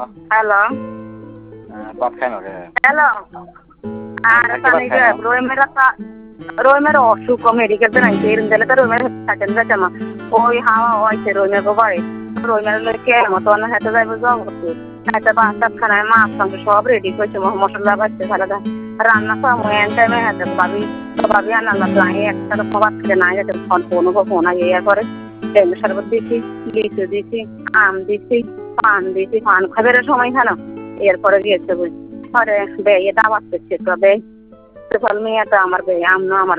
Hello. Bắp খায় না রে Hello. আর সানি যে রোমের অসুখ মেডিকেল নাই এরম দিলে তো রোমের থাকেন যাচ্ছে মা ওই হাওয়া হয়েছে রোমের বাড়ি রোমের কে মতো না হেঁটে যাইব জঙ্গল হেঁটে বাচ্চা খানায় মাছ মাংস সব রেডি করেছে মশলা বাড়ছে সারাটা রান্না সময় এন টাইমে হেঁটে ভাবি আর রান্না তো একটা তো খাবার খেতে না গেছে ফোন ইয়ে করে লেবু শরবত দিছি লিচু দিছি আম দিছি পান খাবার সময় খানো এরপরে গিয়েছে বুঝ আরে বে এটা আবার করছে তবে ফল মেয়েটা আমার বে আম আমার